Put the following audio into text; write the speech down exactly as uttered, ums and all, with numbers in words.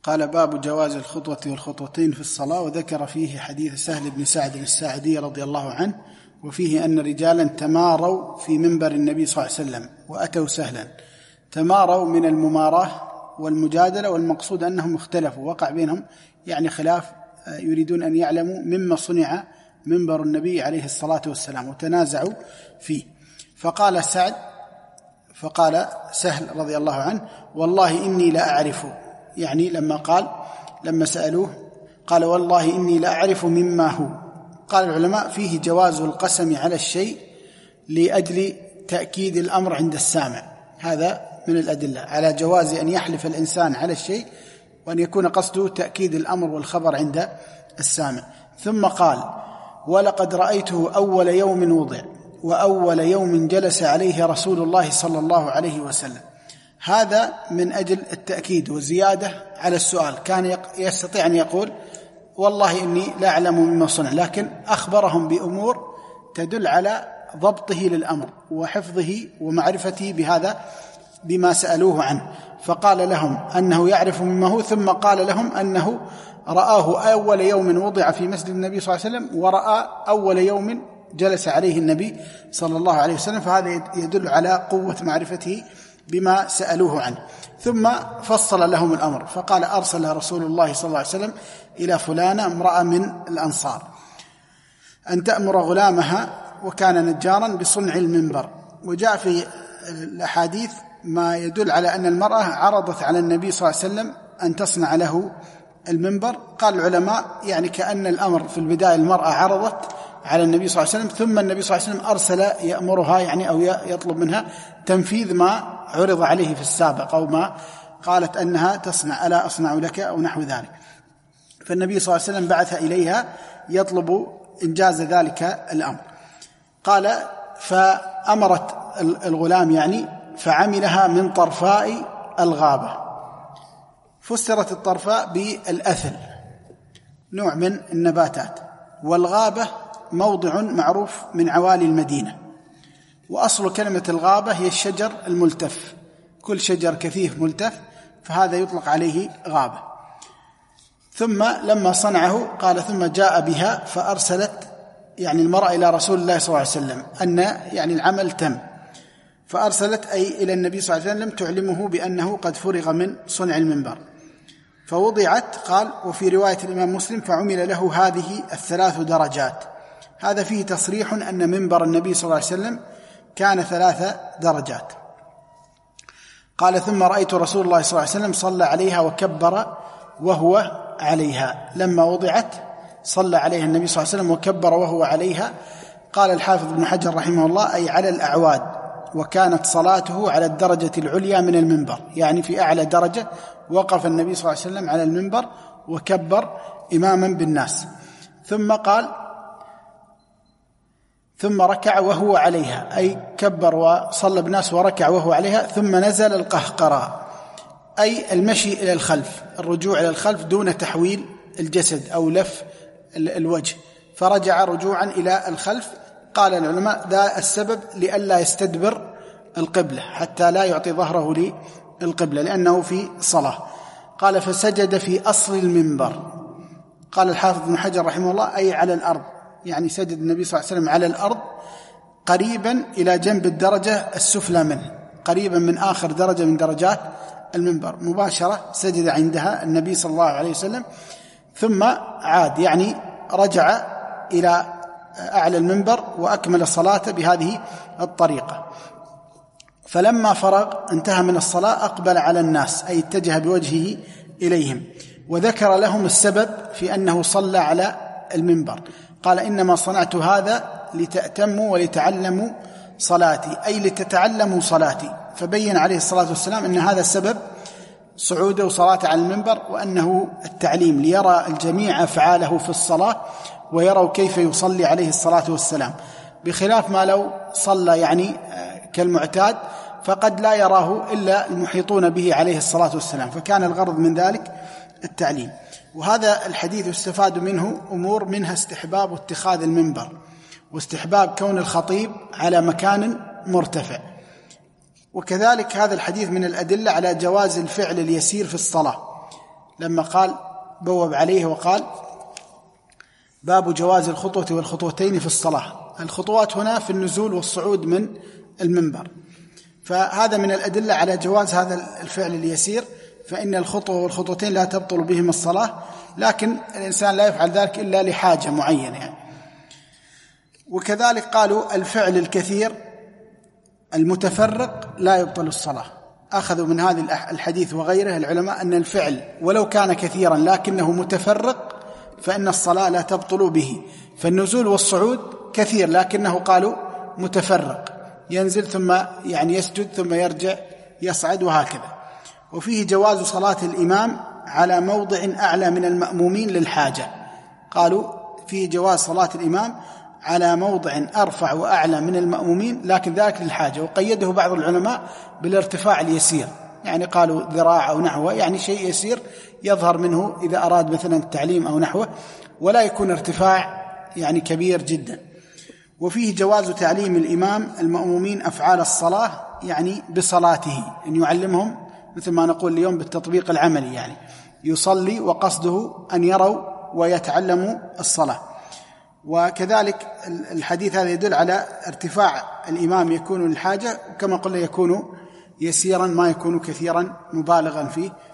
قال: باب جواز الخطوة والخطوتين في الصلاة، وذكر فيه حديث سهل بن سعد الساعدي رضي الله عنه، وفيه أن رجالا تماروا في منبر النبي صلى الله عليه وسلم وأتوا سهلا. تماروا من المماراة والمجادلة، والمقصود أنهم اختلفوا، وقع بينهم يعني خلاف، يريدون أن يعلموا مما صنع منبر النبي عليه الصلاة والسلام، وتنازعوا فيه. فقال سعد فقال سهل رضي الله عنه: والله إني لا أعرف، يعني لما قال لما سألوه قال: والله إني لا أعرف مما هو. قال العلماء: فيه جواز القسم على الشيء لأجل تأكيد الأمر عند السامع، هذا من الأدلة على جواز أن يحلف الإنسان على الشيء، وأن يكون قصده تأكيد الأمر والخبر عند السامع. ثم قال: ولقد رأيته أول يوم وضع وأول يوم جلس عليه رسول الله صلى الله عليه وسلم. هذا من أجل التأكيد وزيادة على السؤال. كان يستطيع أن يقول: والله إني لا أعلم مما صنع، لكن أخبرهم بأمور تدل على ضبطه للأمر وحفظه ومعرفته بهذا بما سألوه عنه. فقال لهم أنه يعرف مما هو، ثم قال لهم أنه رآه أول يوم وضع في مسجد النبي صلى الله عليه وسلم، ورأى أول يوم جلس عليه النبي صلى الله عليه وسلم. فهذا يدل على قوة معرفته بما سألوه عنه. ثم فصل لهم الأمر، فقال: أرسل رسول الله صلى الله عليه وسلم إلى فلانة امرأة من الأنصار أن تأمر غلامها، وكان نجارا، بصنع المنبر. وجاء في الأحاديث ما يدل على أن المرأة عرضت على النبي صلى الله عليه وسلم أن تصنع له المنبر. قال العلماء: يعني كأن الأمر في البداية المرأة عرضت على النبي صلى الله عليه وسلم، ثم النبي صلى الله عليه وسلم أرسل يأمرها، يعني أو يطلب منها تنفيذ ما عرض عليه في السابق، أو ما قالت أنها تصنع، ألا أصنع لك، أو نحو ذلك. فالنبي صلى الله عليه وسلم بعث إليها يطلب إنجاز ذلك الأمر. قال: فأمرت الغلام يعني فعملها من طرفاء الغابة. فسرت الطرفاء بالأثل، نوع من النباتات، والغابة موضع معروف من عوالي المدينة. وأصل كلمة الغابة هي الشجر الملتف، كل شجر كثيف ملتف، فهذا يطلق عليه غابة. ثم لما صنعه قال: ثم جاء بها فأرسلت يعني المرأة إلى رسول الله صلى الله عليه وسلم أن يعني العمل تم، فأرسلت أي إلى النبي صلى الله عليه وسلم تعلمه بأنه قد فرغ من صنع المنبر. فوضعت، قال وفي رواية الإمام مسلم: فعمل له هذه الثلاث درجات. هذا فيه تصريح أن منبر النبي صلى الله عليه وسلم كان ثلاث درجات. قال: ثم رأيت رسول الله صلى الله عليه وسلم صلى عليها وكبر وهو عليها. لما وضعت صلى عليها النبي صلى الله عليه وسلم وكبر وهو عليها. قال الحافظ ابن حجر رحمه الله: أي على الأعواد، وكانت صلاته على الدرجة العليا من المنبر، يعني في أعلى درجة وقف النبي صلى الله عليه وسلم على المنبر وكبر إماما بالناس. ثم قال: ثم ركع وهو عليها، أي كبر وصلى بالناس وركع وهو عليها. ثم نزل القهقراء، أي المشي إلى الخلف، الرجوع إلى الخلف دون تحويل الجسد أو لف الوجه، فرجع رجوعا إلى الخلف. قال العلماء: ذا السبب لئلا يستدبر القبلة، حتى لا يعطي ظهره للقبلة لأنه في صلاة. قال: فسجد في أصل المنبر. قال الحافظ ابن حجر رحمه الله: أي على الأرض، يعني سجد النبي صلى الله عليه وسلم على الأرض قريبا إلى جنب الدرجة السفلى منه، قريبا من آخر درجة من درجات المنبر، مباشرة سجد عندها النبي صلى الله عليه وسلم. ثم عاد، يعني رجع إلى أعلى المنبر وأكمل الصلاة بهذه الطريقة. فلما فرغ انتهى من الصلاة أقبل على الناس، أي اتجه بوجهه إليهم، وذكر لهم السبب في أنه صلى على المنبر. قال: إنما صنعت هذا لتأتموا ولتعلموا صلاتي، أي لتتعلموا صلاتي. فبين عليه الصلاة والسلام أن هذا السبب صعوده وصلاته على المنبر، وأنه التعليم ليرى الجميع أفعاله في الصلاة ويروا كيف يصلي عليه الصلاة والسلام، بخلاف ما لو صلى يعني كالمعتاد فقد لا يراه إلا المحيطون به عليه الصلاة والسلام، فكان الغرض من ذلك التعليم. وهذا الحديث استفاد منه أمور، منها استحباب اتخاذ المنبر، واستحباب كون الخطيب على مكان مرتفع، وكذلك هذا الحديث من الأدلة على جواز الفعل اليسير في الصلاة، لما قال بوب عليه وقال باب جواز الخطوة والخطوتين في الصلاة. الخطوات هنا في النزول والصعود من المنبر، فهذا من الأدلة على جواز هذا الفعل اليسير، فإن الخطوة والخطوتين لا تبطل بهما الصلاة، لكن الإنسان لا يفعل ذلك إلا لحاجة معينة يعني. وكذلك قالوا الفعل الكثير المتفرق لا يبطل الصلاة، أخذوا من هذه الحديث وغيره العلماء أن الفعل ولو كان كثيرا لكنه متفرق فإن الصلاة لا تبطل به. فالنزول والصعود كثير لكنه قالوا متفرق، ينزل ثم يعني يسجد ثم يرجع يصعد وهكذا. وفيه جواز صلاة الإمام على موضع أعلى من المأمومين للحاجة، قالوا فيه جواز صلاة الإمام على موضع أرفع وأعلى من المأمومين لكن ذلك للحاجة، وقيده بعض العلماء بالارتفاع اليسير، يعني قالوا ذراع أو نحوه، يعني شيء يسير يظهر منه إذا أراد مثلا التعليم أو نحوه، ولا يكون ارتفاع يعني كبير جدا. وفيه جواز تعليم الإمام المأمومين أفعال الصلاة، يعني بصلاته، أن يعلمهم مثل ما نقول اليوم بالتطبيق العملي، يعني يصلي وقصده أن يروا ويتعلموا الصلاة. وكذلك الحديث هذا يدل على ارتفاع الإمام يكون للحاجة، وكما قلنا يكون يسيرا ما يكون كثيرا مبالغا فيه.